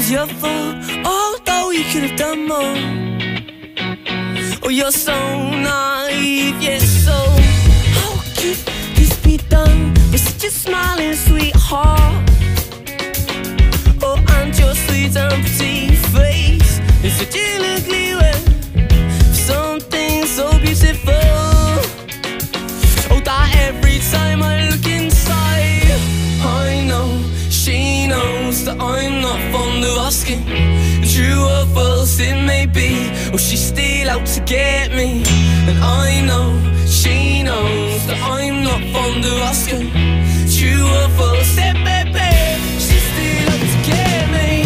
was your fault, although you could have done more. Oh, you're so naive, yes, so how could this be done with such a smiling sweetheart? Oh, and your sweet and pretty face is such an ugly way for something so beautiful. Oh, that every time I look inside, I know she knows that I'm not fond of asking. True or false it may be, or she's still out to get me. And I know she knows that I'm not fond of asking. True or false it may be, she's still out to get me.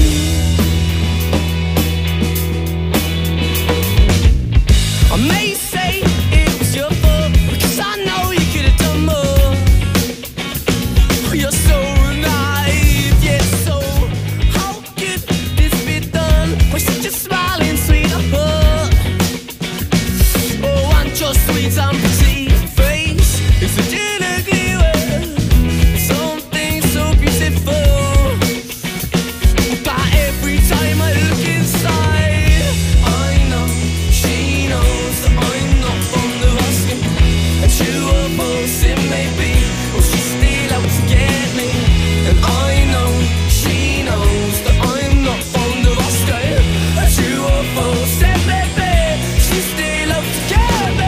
I may say it was your fault, because I know you could have done more. Oh, you're so naive, yes, so how could this be done with such a smiling sweetheart? Oh, and your sweet and pretty face is such an ugly way, something so beautiful. But every time I look inside, I know she knows that I'm not fond of asking. And true or false it may be, or she's still out to get me. And I know she knows that I'm not fond of asking. And true or false it may be, she's still out to get me.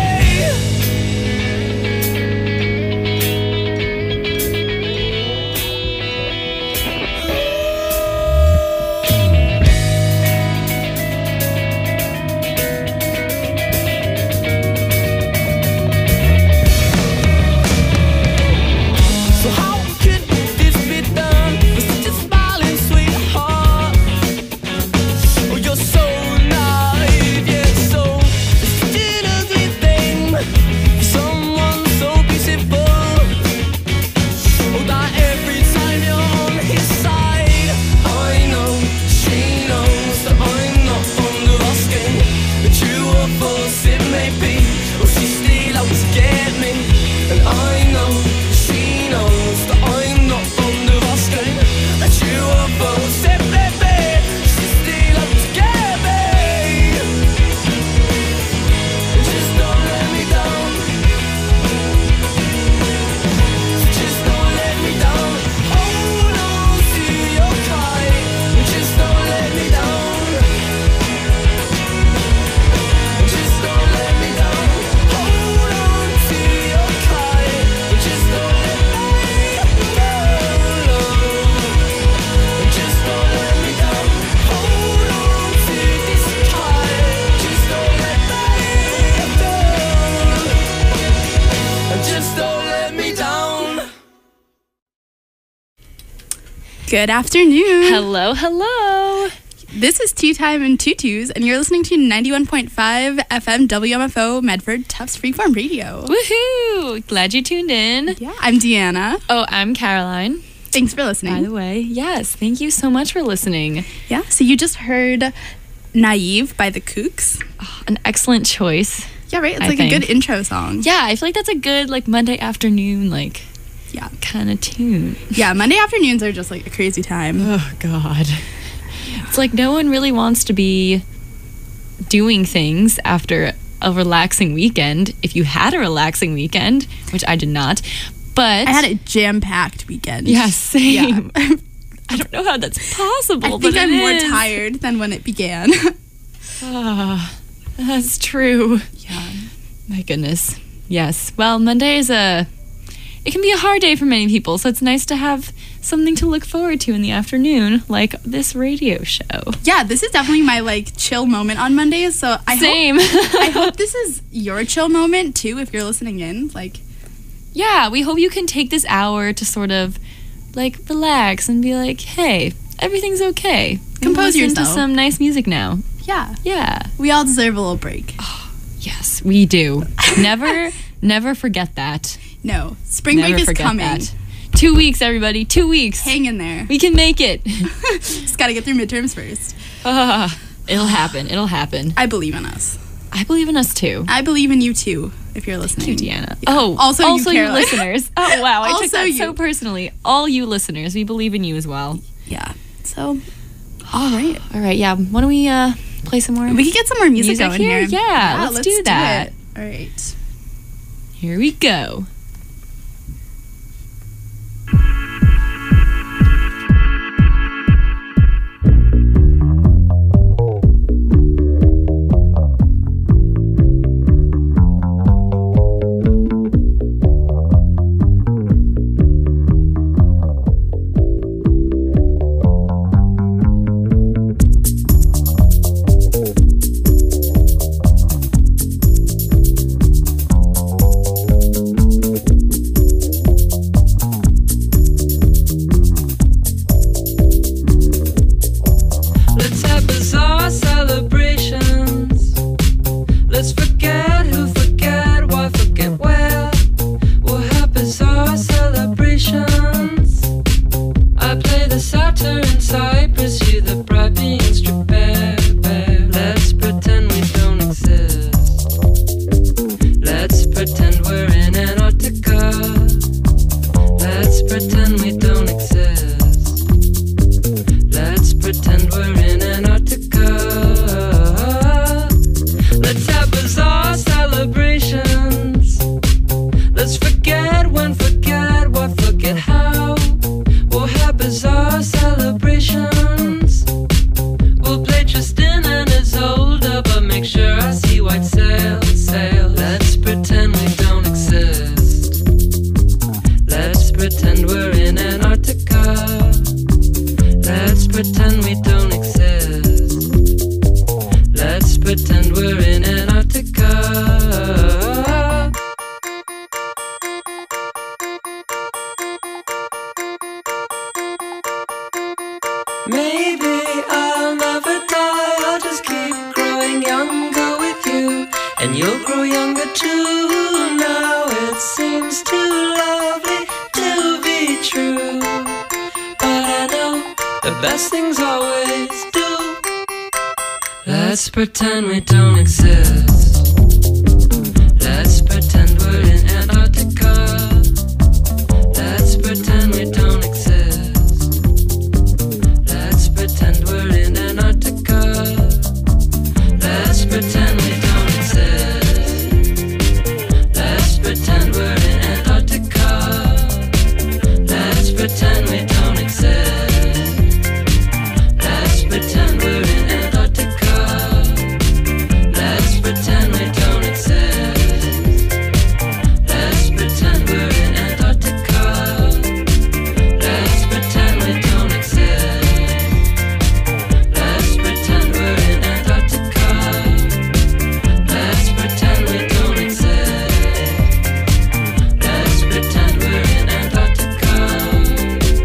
So how could this be done with such a smiling sweetheart? Oh, you're so naive, yes, so it's such an ugly thing for someone so beautiful. Oh, that every time you're on his side, I know she knows that I'm not fond of asking. But true or false it may be, or she's still out to get me. And I know she knows that I'm not fond of asking. And true or false it may be, she's still out to get me. Just don't let me down. Just don't let me down. Hold on to your kite. Just don't let me down. Just don't let me down. Hold on to your kite. Just don't let me down. Just don't let me down. Hold on to this kite. Just don't let me down. Just don't let me down. Good afternoon. Hello, hello. This is Tea Time in Tutus, and you're listening to 91.5 FM WMFO Medford Tufts Freeform Radio. Woohoo! Glad you tuned in. Yeah, I'm Deanna. Oh, I'm Caroline. Thanks for listening. By the way, yes, thank you so much for listening. Yeah, so you just heard Naive by the Kooks. Oh, an excellent choice. Yeah, right? It's I like think. a good intro song. Yeah, I feel like that's a good Monday afternoon Yeah. kind of tune. Yeah, Monday afternoons are just like a crazy time. Oh God. It's like no one really wants to be doing things after a relaxing weekend. If you had a relaxing weekend, which I did not, but I had a jam-packed weekend. yeah, same. Yeah. I don't know how that's possible. I think but I'm it more is. tired than when it began. Ah, that's true. Yeah. My goodness. Yes. Well, Monday is it can be a hard day for many people, so it's nice to have something to look forward to in the afternoon, like this radio show. Yeah, this is definitely my chill moment on Mondays. So Same. I hope this is your chill moment too if you're listening in. Yeah, we hope you can take this hour to sort of relax and be like, hey, everything's okay. Compose Listen yourself. to some nice music now. Yeah. Yeah. We all deserve a little break. Yes, we do. Never forget that. No. Spring Never break is forget coming. that. 2 weeks, everybody. 2 weeks. Hang in there. We can make it. Just got to get through midterms first. It'll happen. It'll happen. I believe in us. I believe in us too. I believe in you too, if you're listening. Thank you, Deanna. Yeah. Oh, Also you, you Caroline. listeners. Oh, wow. I took Also that you. so personally. All you listeners, we believe in you as well. Yeah. So All right. All right, yeah. Why don't we play some more? We could get some more music going here. Yeah, let's do that. it. All right. Here we go. Let's have bizarre celebrations. Let's forget who, forget why, forget where. We'll have bizarre celebrations. I play the satyr in Cyprus, you the bright being strip bare. Let's pretend we don't exist. Let's pretend we're in Antarctica. Let's pretend we don't exist. Let's pretend we're in Antarctica. Let's have bizarre celebrations. Let's forget when, forget what, forget how. We'll have bizarre celebrations. We'll play Tristan and Isolde, but make sure I see white sail, sail. Let's pretend we don't exist. Let's pretend we're in Antarctica. Let's pretend we don't exist. Let's pretend we're in Antarctica. Maybe I'll never die, I'll just keep growing younger with you, and you'll grow younger too. Now it seems too lovely to be true, but I know the best things always do. Let's pretend we don't exist. Let's pretend we're in Antarctica. Let's pretend we don't exist. Let's pretend we're in Antarctica. Let's pretend we don't exist. Let's pretend we're in Antarctica. Let's pretend we don't exist. Let's pretend we're in Antarctica. Let's pretend we don't exist. Let's pretend we're in Antarctica. Let's pretend we don't exist. Let's pretend we're in Antarctica. Let's pretend we don't exist. Let's pretend we're in Antarctica.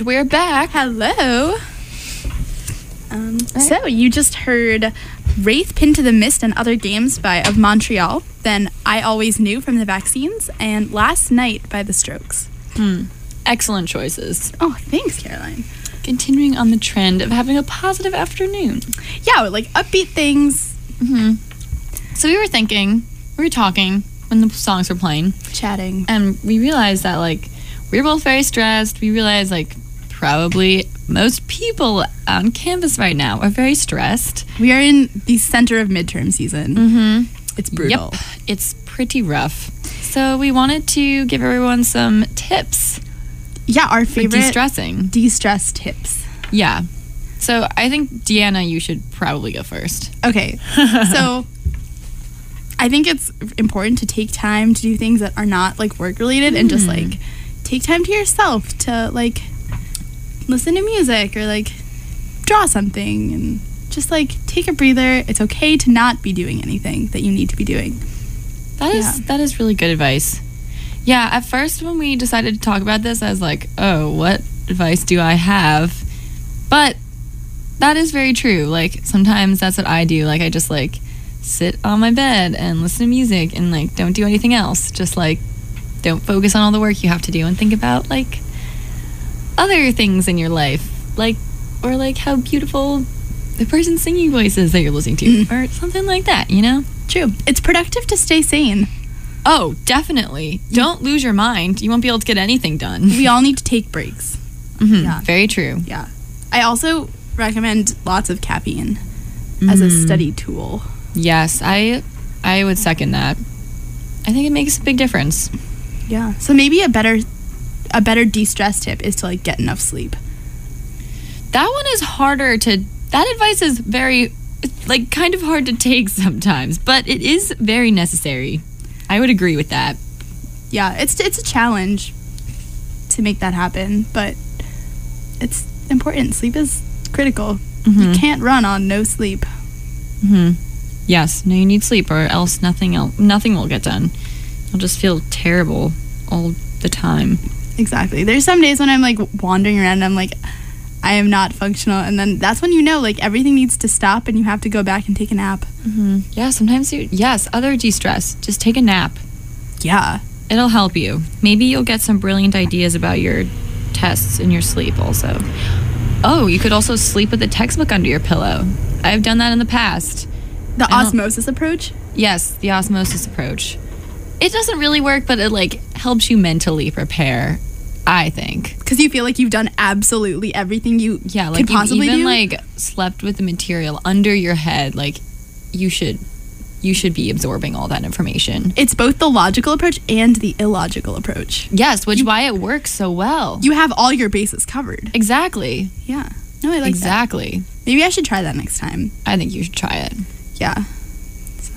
And we're back. Hello. So you just heard Wraith, Pin to the Mist, and Other Games by Of Montreal. Then I Always Knew from the Vaccines, and Last Night by The Strokes. Excellent choices. Oh, thanks, Caroline. Continuing on the trend of having a positive afternoon. Yeah, like upbeat things. So we were talking when the songs were playing, Chatting. and we realized that, like, we were both very stressed. We realized, like, probably most people on campus right now are very stressed. We are in the center of midterm season. It's brutal. Yep, it's pretty rough. So we wanted to give everyone some tips Yeah, our for favorite de-stressing. de-stress tips. Yeah. So I think, Deanna, you should probably go first. Okay, so I think it's important to take time to do things that are not like work related and just like take time to yourself to like listen to music or like draw something and just like take a breather. It's okay to not be doing anything that you need to be doing. That is really good advice. Yeah, at first when we decided to talk about this, I was like, oh, what advice do I have? But that is very true. Like, sometimes that's what I do. Like, I just, like, sit on my bed and listen to music and, like, don't do anything else. Just, like, don't focus on all the work you have to do and think about, like, other things in your life. Like, or, like, how beautiful the person's singing voice is that you're listening to. Or something like that, you know? True. It's productive to stay sane. Oh, definitely. Don't lose your mind. You won't be able to get anything done. We all need to take breaks. Yeah. Very true. Yeah. I also recommend lots of caffeine as a study tool. Yes, I would second that. I think it makes a big difference. Yeah. So maybe a better de-stress tip is to like get enough sleep. That one is harder to... That advice is very, like, kind of hard to take sometimes, but it is very necessary. I would agree with that. Yeah, it's a challenge to make that happen, but it's important. Sleep is critical. You can't run on no sleep. Yes, no, you need sleep, or else nothing will get done. You'll just feel terrible all the time. Exactly. There's some days when I'm like wandering around and I'm like, I am not functional, and then that's when you know like everything needs to stop and you have to go back and take a nap. Yeah, sometimes other de-stress. Just take a nap. Yeah. It'll help you. Maybe you'll get some brilliant ideas about your tests in your sleep also. Oh, you could also sleep with a textbook under your pillow. I've done that in the past. The osmosis approach? Yes, the osmosis approach. It doesn't really work, but it like helps you mentally prepare, I think. Because you feel like you've done absolutely everything you Like could possibly you've even do? like slept with the material under your head. Like you should be absorbing all that information. It's both the logical approach and the illogical approach. Yes, which why it works so well. You have all your bases covered. Exactly. Yeah. No, I like Exactly. that. Maybe I should try that next time. I think you should try it. Yeah. So,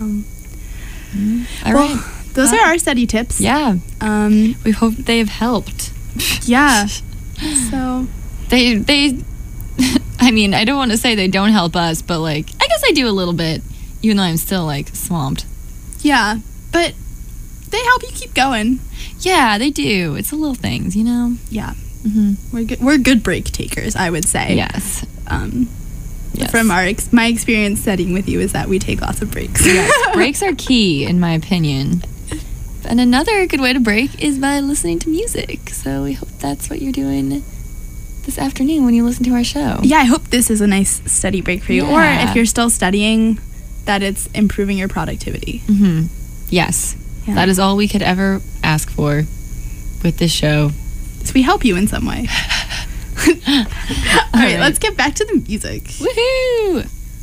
All well, right. those are our study tips. Yeah. Um, We hope they have helped. yeah. So, They I mean, I don't want to say they don't help us, but like I guess I do a little bit, even though I'm still like swamped. yeah. But they help you keep going. Yeah, they do. It's the little things, you know? Yeah. We're good break takers, I would say. Yes. Yes. From my experience studying with you is that we take lots of breaks. Yes, breaks are key, in my opinion. And another good way to break is by listening to music. So we hope that's what you're doing this afternoon when you listen to our show. Yeah, I hope this is a nice study break for you. Yeah. Or if you're still studying, that it's improving your productivity. Yes. Yeah. That is all we could ever ask for with this show. So we help you in some way. All right, let's get back to the music. Woohoo!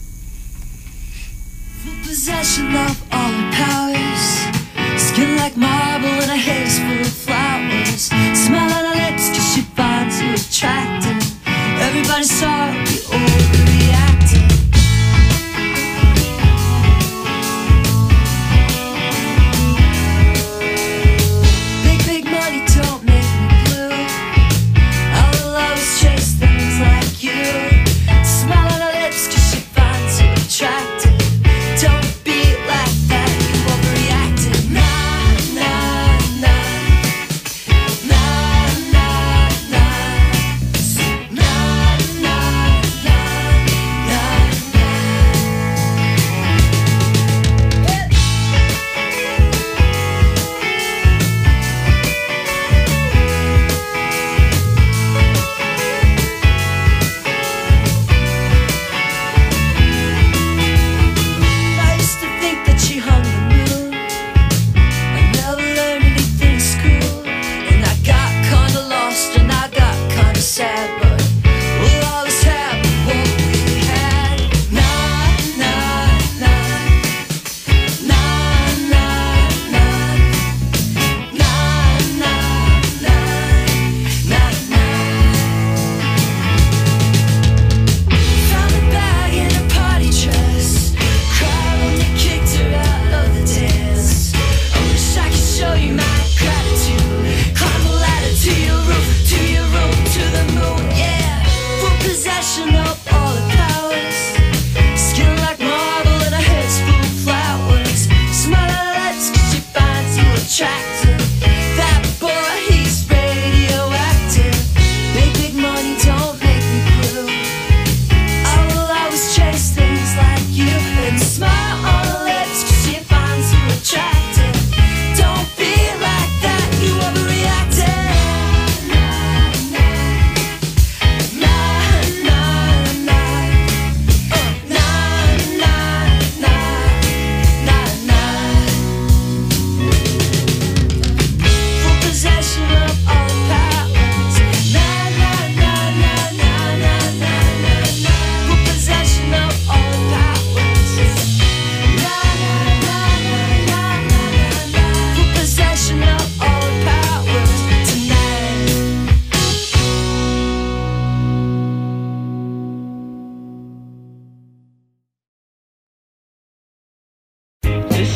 Full possession of all her powers. Skin like marble and a haze full of flowers. Smile on her lips cause she finds you attractive. Everybody saw her be overreacting. Big money don't make me blue. All I always chase things like you. Smile on her lips cause she finds you attractive. Don't be like that.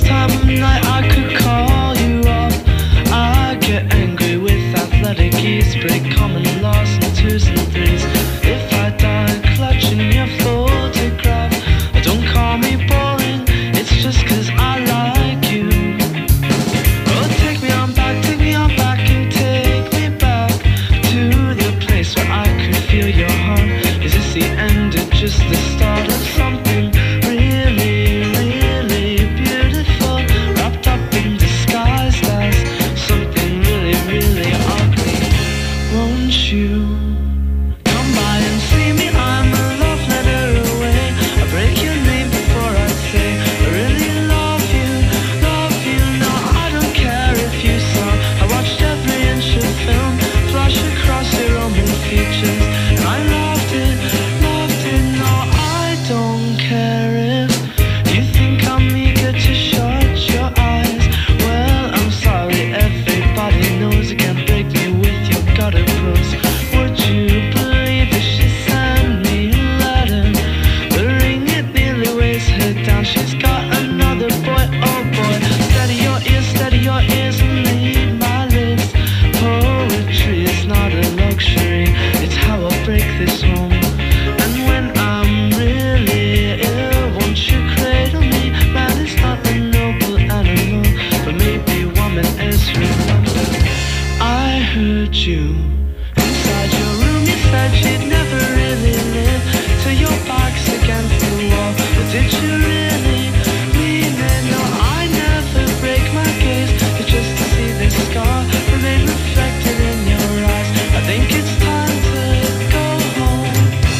time of night I could call you up. I get angry with athletic ease, break common laws in twos and threes. If I die clutching your photograph, don't call me boring, it's just 'cause I like you. Oh, take me on back and take me back to the place where I could feel your heart. Is this the end or just the start of something really, really beautiful, wrapped up in disguised as something really, really ugly? Won't you come by and see me? I'm a love letter away. I break your name before I say I really love you, love you. No, I don't care if you saw. I watched every inch of film flash across your Roman features, and I loved it, loved it. No, I don't care if you think I'm eager to shut your eyes. Well, I'm sorry, everybody knows you can't break me with your gutter prose. Would you believe that she sent me a letter? The ring, it nearly weighs her down. She's got another boy, oh boy. Steady your ears and read my lips. Poetry is not a luxury, it's how I break this home. And when I'm really ill, won't you cradle me? Man is not a noble animal, but maybe woman is. Remember, I heard you inside your room. You said you'd never really live till your back's against the wall. But did you really mean it? No, I never break my gaze, but just to see this scar remain reflected in your eyes. I think it's time to go home.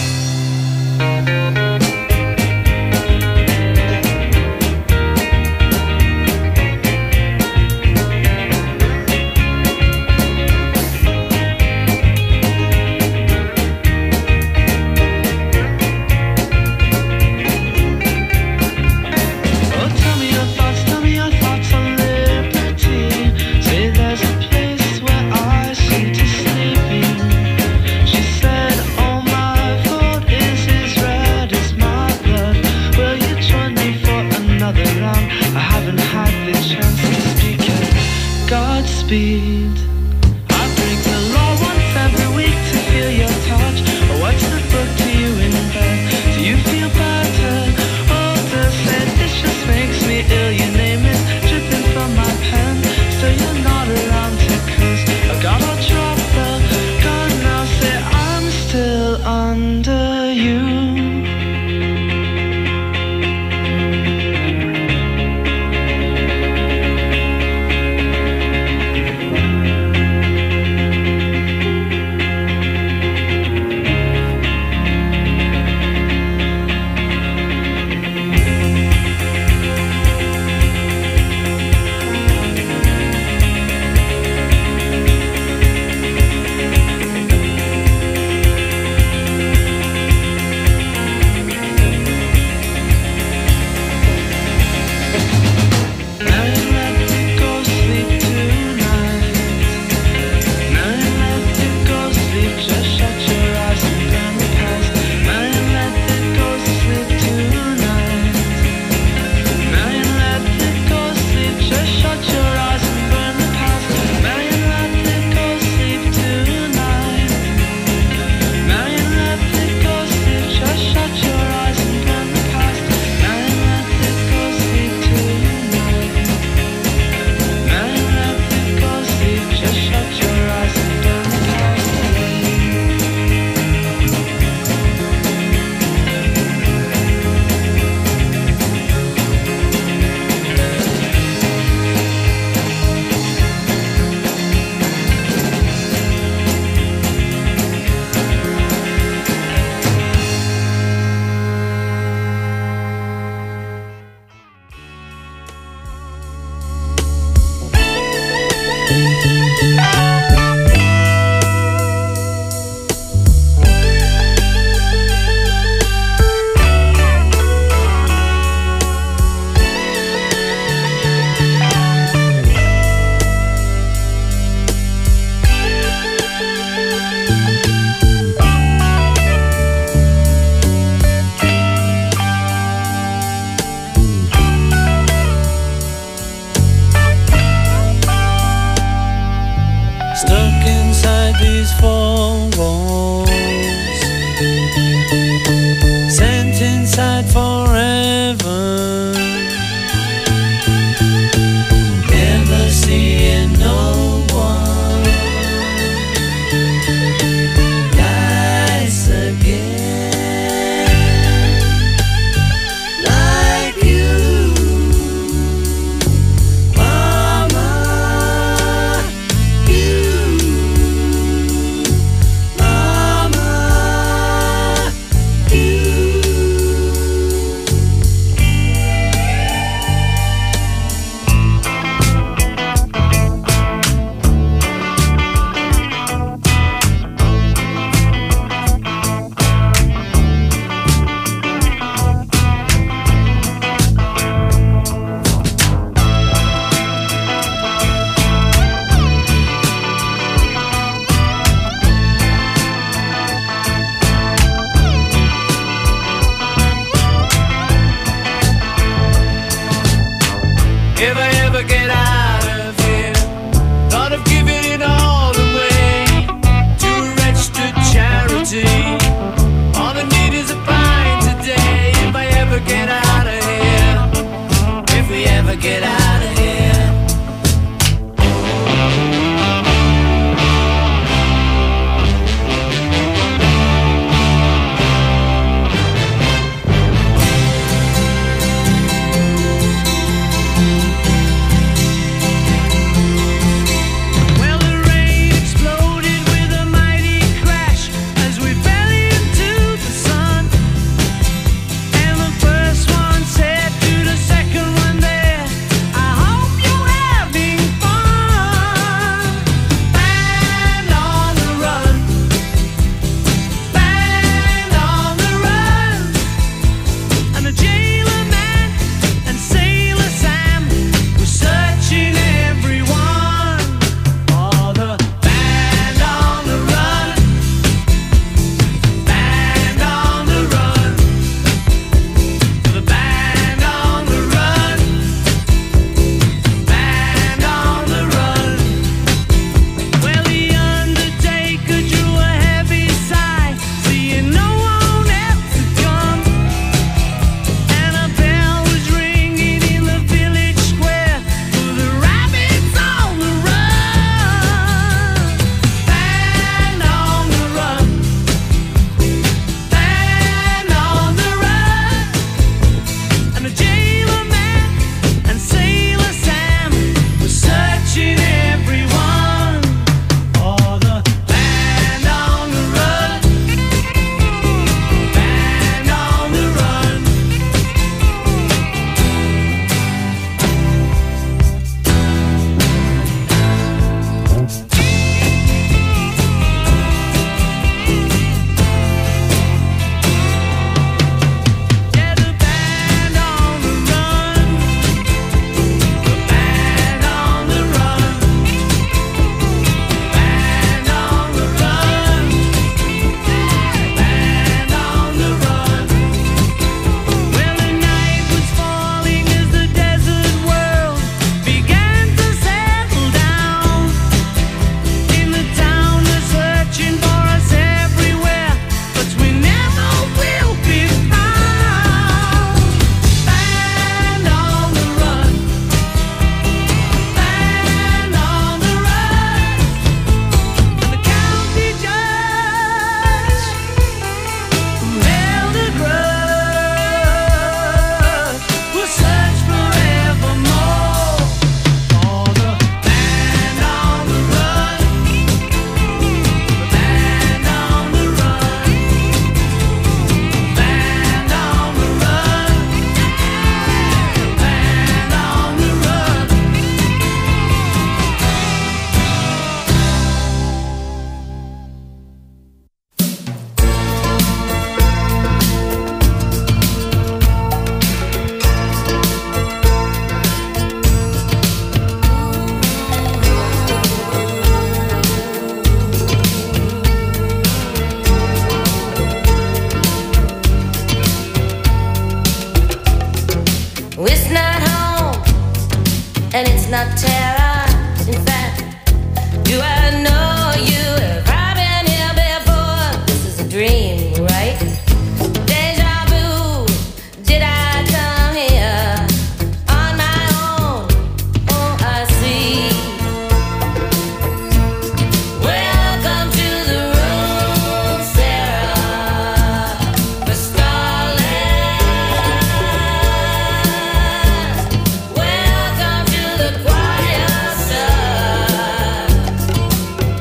Oh, tell me your thoughts on liberty. Say there's a place where I seem to sleep in. She said, oh, my vote is as red as my blood. Will you join me for another round? I haven't had the chance to speak yet. Godspeed. I break the law once every week to feel your touch. I watch the book to you in bed. Do you feel better? Older said this just makes me ill. Your name is dripping from my pen. Still you're not around to curse. I gotta drop the gun now. Say I'm still under you. I ever get out of here. Thought of giving it all away to a registered charity. All I need is a pint today. If I ever get out of here, if we ever get out of here. It's not terror. In fact, do I know you? Have I been here before? This is a dream, right? Deja vu. Did I come here on my own? Oh, I see. Welcome to the room, Sarah, for starlight. Welcome to the quiet side.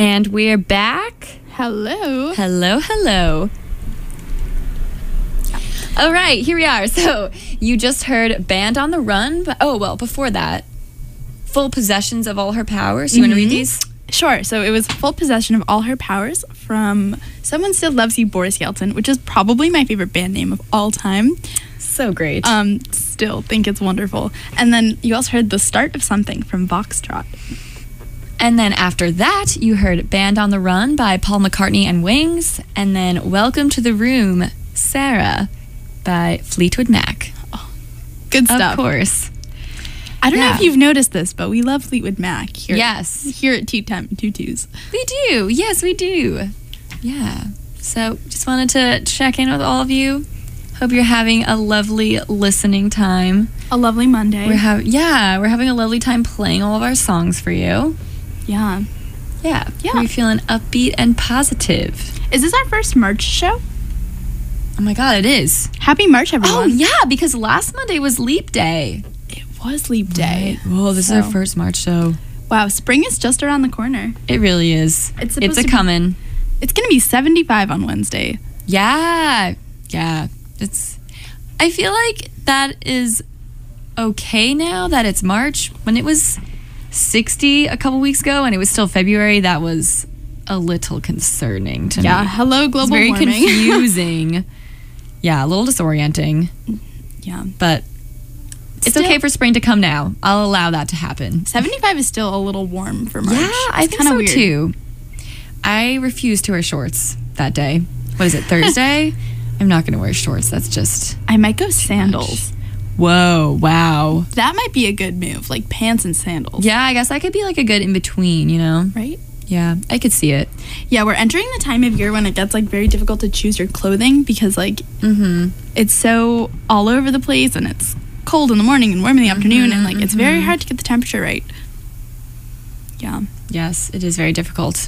And we're back. Hello. Hello, hello. All right, here we are. So you just heard Band on the Run. But, before that, Full Possessions of All Her Powers. You want to read these? Sure. So it was Full Possession of All Her Powers from Someone Still Loves You, Boris Yeltsin, which is probably my favorite band name of all time. So great. Still think it's wonderful. And then you also heard The Start of Something from Foxtrot. And then after that, you heard Band on the Run by Paul McCartney and Wings. And then Welcome to the Room, Sarah by Fleetwood Mac. Good stuff. Of course. I don't know Yeah. if you've noticed this, but we love Fleetwood Mac here. Yes. Here at Tea Time Tutus. We do. Yes, we do. Yeah. So just wanted to check in with all of you. Hope you're having a lovely listening time. A lovely Monday. We're having a lovely time playing all of our songs for you. Yeah. Yeah. Yeah. We're feeling upbeat and positive. Is this our first March show? Oh my God, it is. Happy March, everyone. Oh yeah, because last Monday was Leap Day. It was Leap Day. Whoa, this is our first March show. Wow, spring is just around the corner. It really is. It's supposed to be- coming. It's going to be 75 on Wednesday. Yeah. Yeah. I feel like that is okay now that it's March. When it was 60 a couple weeks ago and it was still February, that was a little concerning to me. Yeah, hello It's global very warming. confusing. Yeah, a little disorienting, Yeah. but it's Still- okay for spring to come now. I'll allow that to happen. 75 is still a little warm for March. Yeah, I It's think kinda so weird. too. I refuse to wear shorts that day. What is it, Thursday? I'm not going to wear shorts. That's just... I might go sandals. Whoa, wow. That might be a good move, like pants and sandals. Yeah, I guess that could be like a good in-between, you know? Right? Yeah, I could see it. Yeah, we're entering the time of year when it gets like very difficult to choose your clothing because like it's so all over the place and it's cold in the morning and warm in the afternoon and like it's very hard to get the temperature right. Yeah. Yes, it is very difficult.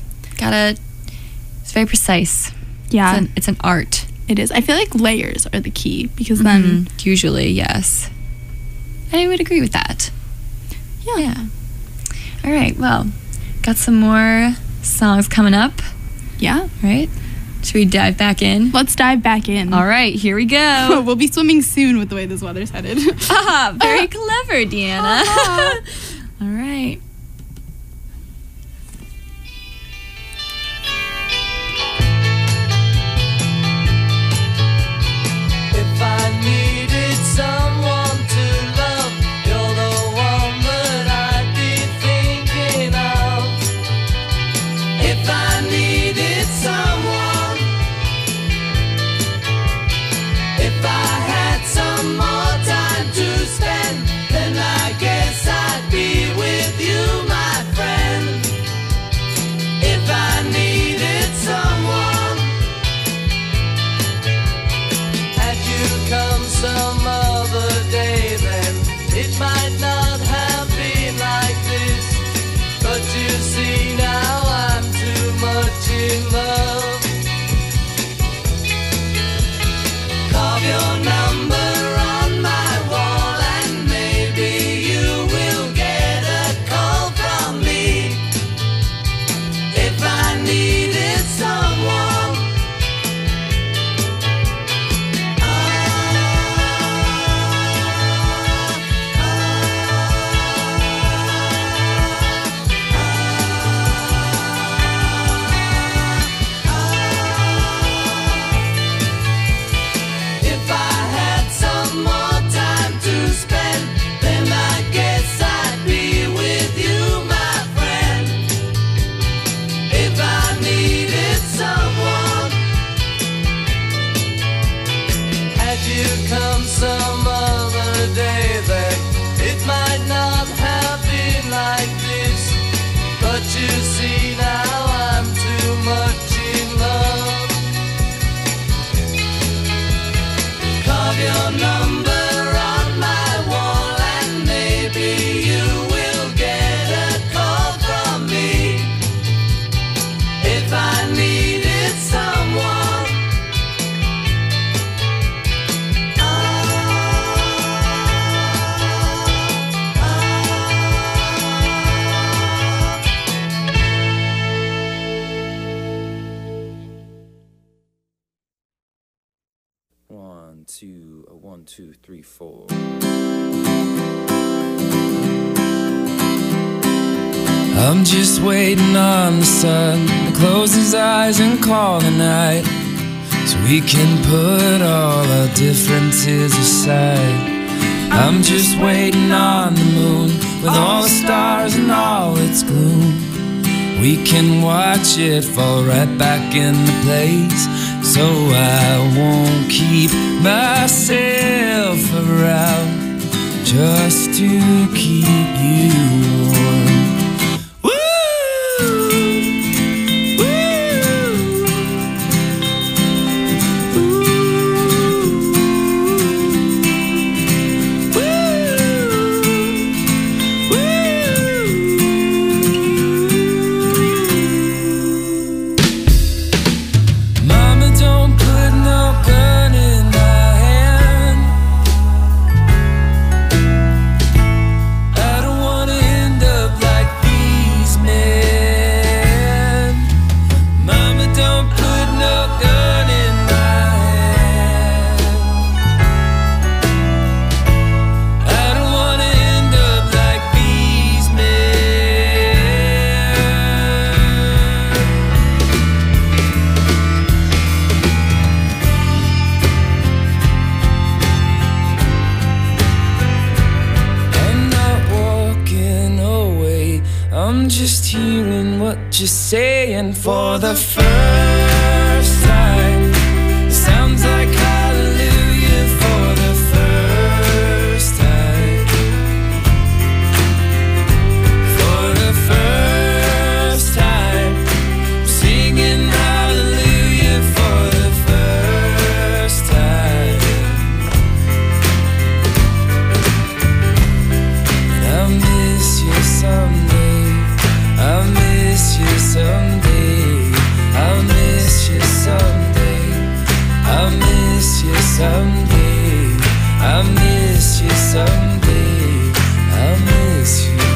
It's very precise. Yeah, It's an art. it is. I feel like layers are the key because then Usually, yes. I would agree with that. Yeah. All right, well, got some more songs coming up, yeah, right? Should we dive back in? let's dive back in. All right, here we go. We'll be swimming soon with the way this weather's headed. Ah, very clever, Deanna. All right. If I needed someone to love, you're the one that I'd be thinking of. If I needed someone, if I had some more time to spend, then I guess I'd be with you. to a 1, 2, 3, 4. I'm just waiting on the sun to close his eyes and call the night, so we can put all our differences aside. I'm just waiting on the moon with all the stars and all its gloom. We can watch it fall right back into place, so I won't keep myself around just to keep you warm. I'm just hearing what you're saying for the first time. It sounds like hallelujah for the first time. For the first time, I'm singing hallelujah for the first time. And I miss you someday. I miss you someday. I miss you someday. I miss you someday. I miss you someday. I miss you.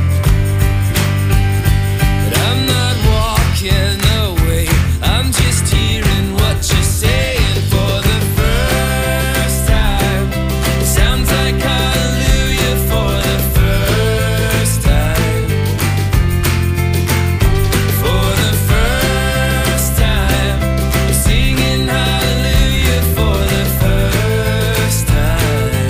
But I'm not walking away. I'm just hearing what you're saying for the first time. It sounds like hallelujah for the first time. For the first time, I'm singing hallelujah for the first time.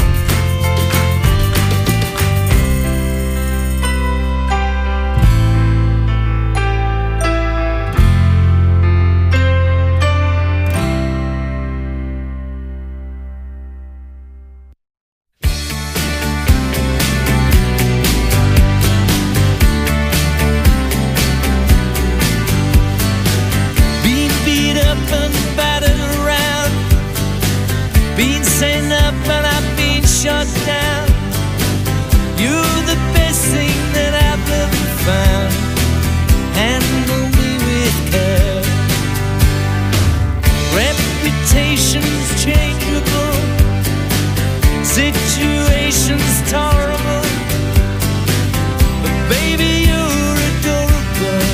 Being beat up and battered around, being sent up and I've been shut down. You're the best thing that I've ever found. Handle me with care. Reputation's changeable, situation's tolerable, but baby you're adorable.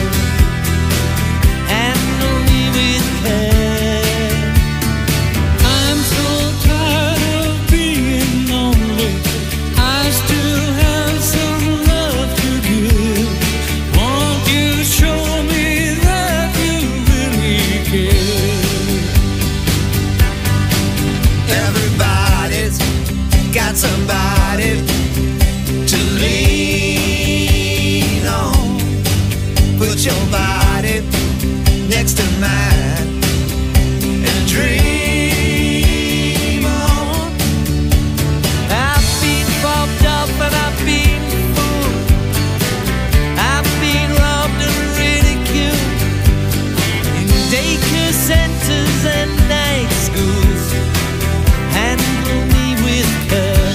Handle me with care. I'm so tired of being lonely. I still have some love to give. Won't you show me that you really care? Everybody's got somebody to lean on. Put your body next to mine and dream on. I've been bobbed up and I've been fooled. I've been robbed and ridiculed in daycare centers and night schools. Handle me with care.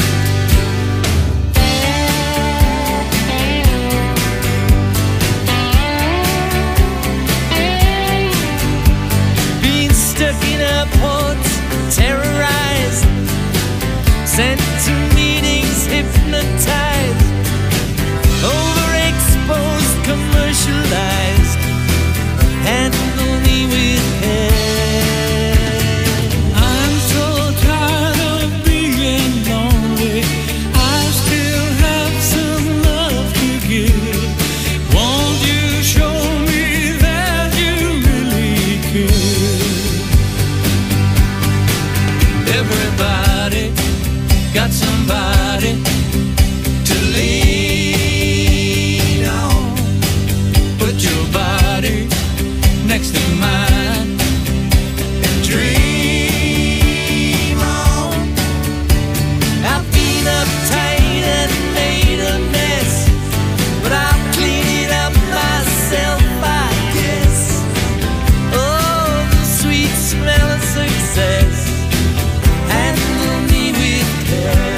Being stuck in airports, terrorized, sent to meetings, hypnotized, overexposed, commercialized. Handle me with care. I'm so got somebody to lean on. Put your body next to mine and dream on. I've been uptight and made a mess, but I'll clean it up myself, I guess. Oh, the sweet smell of success. Handle me with care.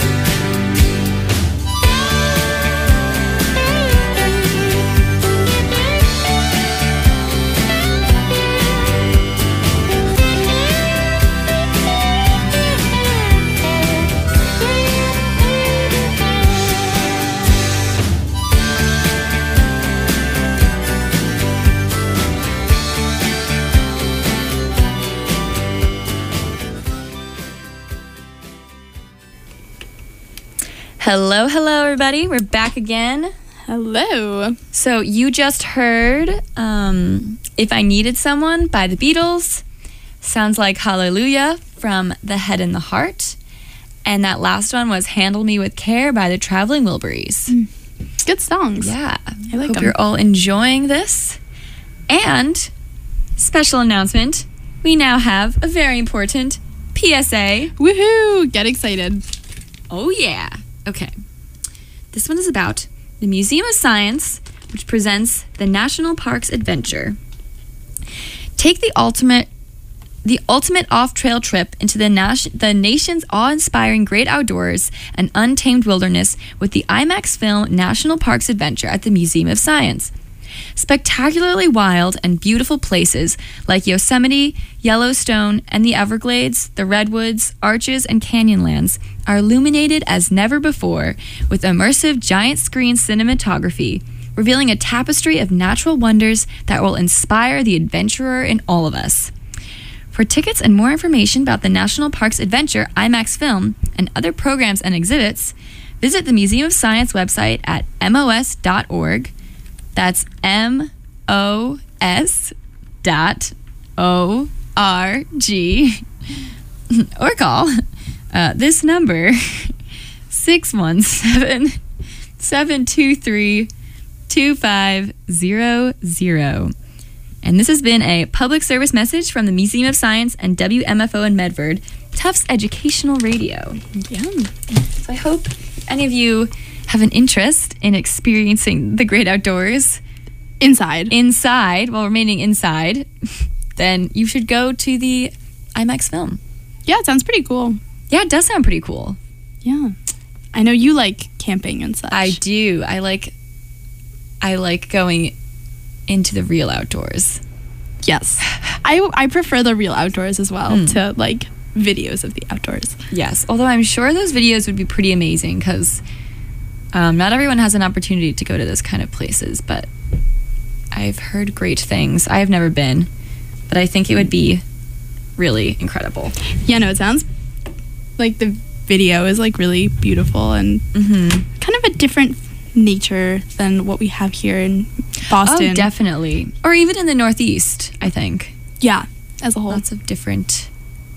Hello, everybody. We're back again. Hello. So you just heard If I Needed Someone by the Beatles. Sounds like Hallelujah from The Head and the Heart. And that last one was Handle Me With Care by the Traveling Wilburys. Good songs. Yeah. I like Hope them. you're all enjoying this. And special announcement, we now have a very important PSA. Woohoo! Get excited. Oh, yeah. Okay. This one is about the Museum of Science, which presents the National Parks Adventure. Take the ultimate off-trail trip into the nation's awe-inspiring great outdoors and untamed wilderness with the IMAX film National Parks Adventure at the Museum of Science. Spectacularly wild and beautiful places like Yosemite, Yellowstone, and the Everglades, the Redwoods, Arches, and Canyonlands are illuminated as never before with immersive giant screen cinematography, revealing a tapestry of natural wonders that will inspire the adventurer in all of us. For tickets and more information about the National Parks Adventure IMAX film and other programs and exhibits, visit the Museum of Science website at mos.org. That's MOS.ORG. Or call this number, 617-723-2500. And this has been a public service message from the Museum of Science and WMFO in Medford, Tufts Educational Radio. Yeah. So I hope any of you have an interest in experiencing the great outdoors inside while remaining inside, then you should go to the IMAX film. Yeah, it sounds pretty cool. Yeah, it does sound pretty cool. Yeah. I know you like camping and such. I do. I like going into the real outdoors. Yes. I prefer the real outdoors as well to like videos of the outdoors. Yes, although I'm sure those videos would be pretty amazing because not everyone has an opportunity to go to those kind of places, but I've heard great things. I have never been, but I think it would be really incredible. Yeah, no, it sounds like the video is like really beautiful and kind of a different nature than what we have here in Boston. Oh, definitely. Or even in the Northeast, I think. Yeah, as a whole. Lots of different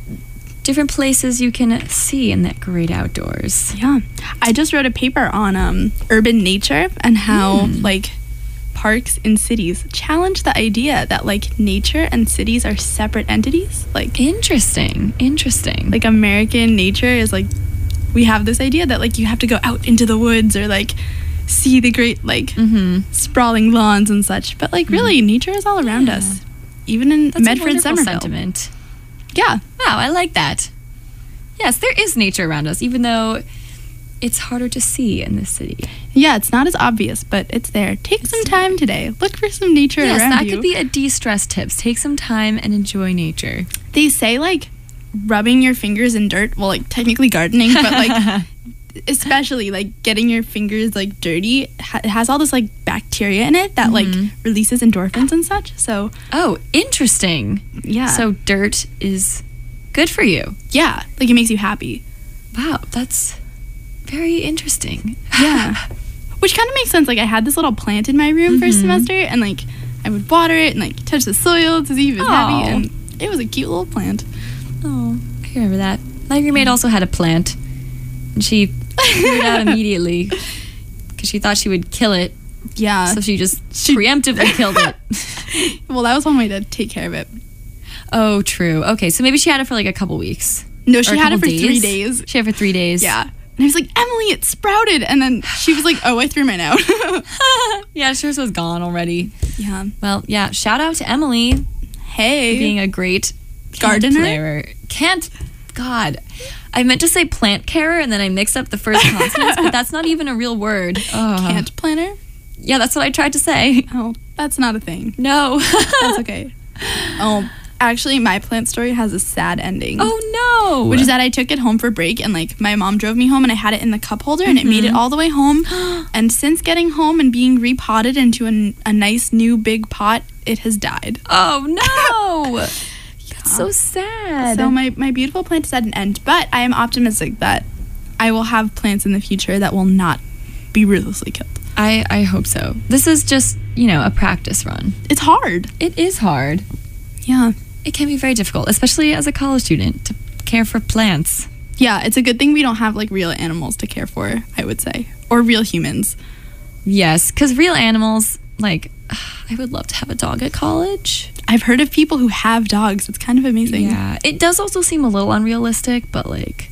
places you can see in that great outdoors. Yeah. I just wrote a paper on urban nature and how like parks in cities challenge the idea that like nature and cities are separate entities. Like Interesting. like American nature is like, we have this idea that like you have to go out into the woods or like see the great like sprawling lawns and such, but like really nature is all around us, even in That's Medford, a wonderful Somerville. sentiment. Yeah. Wow, I like that. Yes, there is nature around us, even though it's harder to see in this city. Yeah, it's not as obvious, but it's there. Take some time today. Look for some nature Yes, around that you. could be a de-stress tips. Take some time and enjoy nature. They say like rubbing your fingers in dirt, well, like technically gardening, but like especially like getting your fingers like dirty, it has all this like bacteria in it that like releases endorphins and such. So Oh, interesting. yeah, So dirt is good for you. yeah, like it makes you happy. Wow, that's very interesting. Yeah, which kind of makes sense. Like I had this little plant in my room for a semester, and like I would water it and like touch the soil to see if it was happy, and it was a cute little plant. Oh, I remember that. My roommate also had a plant. And she threw it out immediately because she thought she would kill it. Yeah. So she just preemptively killed it. Well, that was one way to take care of it. Oh, true. Okay, so maybe she had it for like a couple weeks. No, Or she a had it couple for 3 days. She had it for 3 days. Yeah. And I was like, Emily, it sprouted. And then she was like, oh, I threw mine out. Yeah, hers was gone already. Yeah. Well, yeah, shout out to Emily Hey. being a great Gardener? player. God. I meant to say plant carer and then I mixed up the first consonants, but that's not even a real word. Can't planner? Yeah, that's what I tried to say. Oh, that's not a thing. No. That's okay. Oh, actually, my plant story has a sad ending. Oh, no. Which is that I took it home for break and like my mom drove me home and I had it in the cup holder and it made it all the way home. And since getting home and being repotted into a nice new big pot, it has died. Oh, no. That's so sad. So my beautiful plant is at an end, but I am optimistic that I will have plants in the future that will not be ruthlessly killed. I hope so. This is just, a practice run. It's hard. It is hard. Yeah. It can be very difficult, especially as a college student, to care for plants. Yeah, it's a good thing we don't have like real animals to care for, I would say. Or real humans. Yes, because real animals, like, I would love to have a dog at college. I've heard of people who have dogs. It's kind of amazing. Yeah, it does also seem a little unrealistic, but like,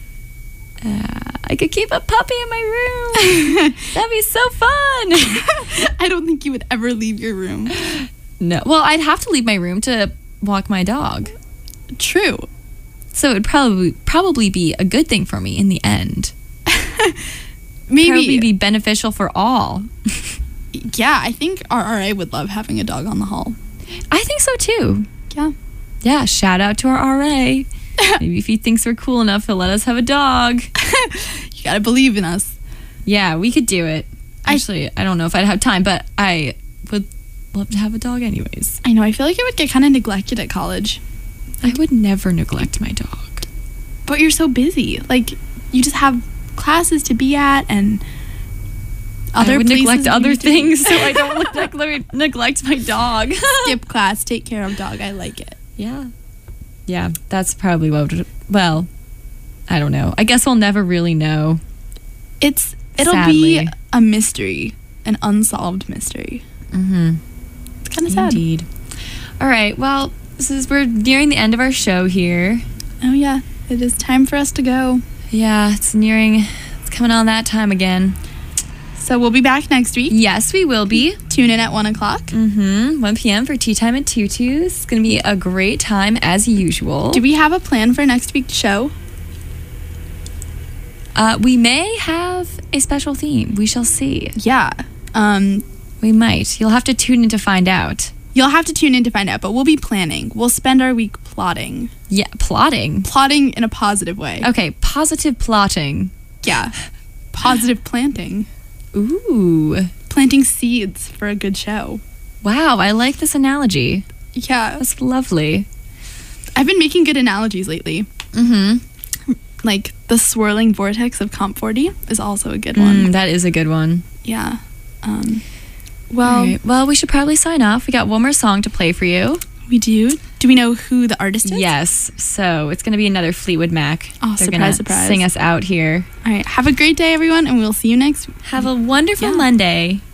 I could keep a puppy in my room. That'd be so fun. I don't think you would ever leave your room. No, well, I'd have to leave my room to walk my dog. True. So it would probably be a good thing for me in the end. Maybe. Probably be beneficial for all. Yeah, I think our RA would love having a dog on the hall. I think so too. Yeah. Yeah, shout out to our RA. Maybe if he thinks we're cool enough, he'll let us have a dog. You gotta believe in us. Yeah, we could do it. Actually, I don't know if I'd have time, but I would love to have a dog anyways. I know, I feel like it would get kind of neglected at college. I would never neglect my dog. But you're so busy. Like, you just have classes to be at and other I would places neglect you other need to be. things so I don't neglect my dog. Skip class, take care of dog. I like it. Yeah. Yeah, that's probably what would, well, I don't know. I guess we'll never really know. It'll Sadly. be a mystery, an unsolved mystery. Mm-hmm. It's kind of sad. Indeed. All right, well, we're nearing the end of our show here. Oh yeah, it is time for us to go. Yeah, it's coming on that time again. So we'll be back next week. Yes, we will be. Tune in at 1 o'clock. 1 p.m. for Tea Time at Tutus. It's going to be a great time as usual. Do we have a plan for next week's show? We may have a special theme. We shall see. Yeah. We might. You'll have to tune in to find out. You'll have to tune in to find out, but we'll be planning. We'll spend our week plotting. Yeah, plotting. Plotting in a positive way. Okay, positive plotting. Yeah. Positive planting. Ooh. Planting seeds for a good show. Wow, I like this analogy. Yeah. That's lovely. I've been making good analogies lately. Mm-hmm. Like the swirling vortex of Comp 40 is also a good one. That is a good one. Yeah. All right. Well, we should probably sign off. We got one more song to play for you. We do. Do we know who the artist is? Yes. So it's going to be another Fleetwood Mac. Oh, They're surprise, gonna surprise. sing us out here. All right. Have a great day, everyone, and we'll see you next week. Have a wonderful Yeah. Monday.